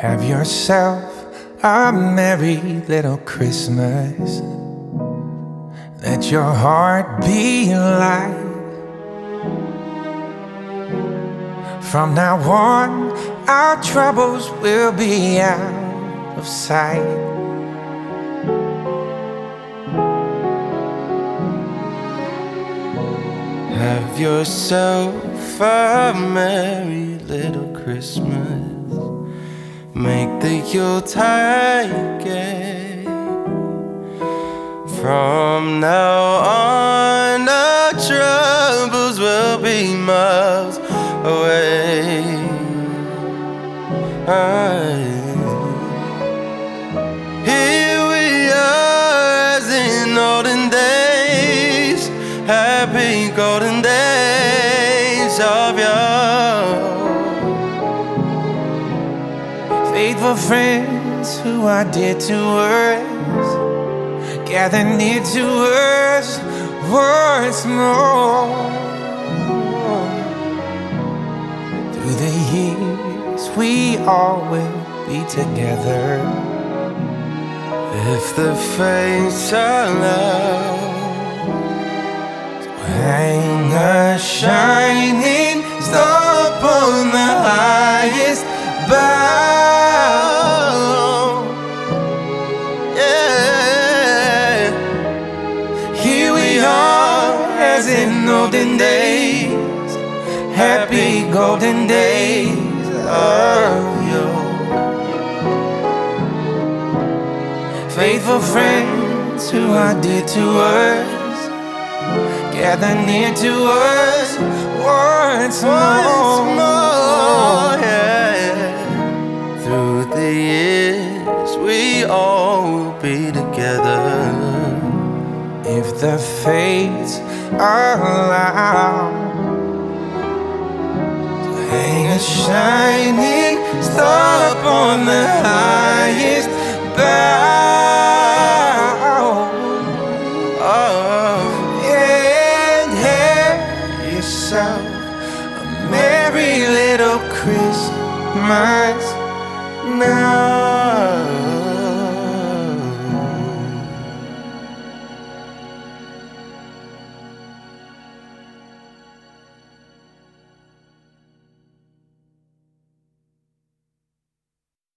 Have yourself a merry little Christmas. Let your heart be light. From now on, our troubles will be out of sight. Have yourself a merry little Christmas. Make the Yuletide gay. From now on, our troubles will be miles away. Here we are as in olden days, happy golden days of yore. Faithful friends who are dear to us, gather near to us once more. Through the years we all will be together, if the fates allow. Hang a shining star upon the highest bough. Yeah. Here we are as in olden days, happy golden days of yore. Faithful friends who are dear to us, gather near to us once more. Yeah. Through the years we all will be together, if the fates allow. Hang a shining star upon the highest bough. And have yourself a merry little Christmas now.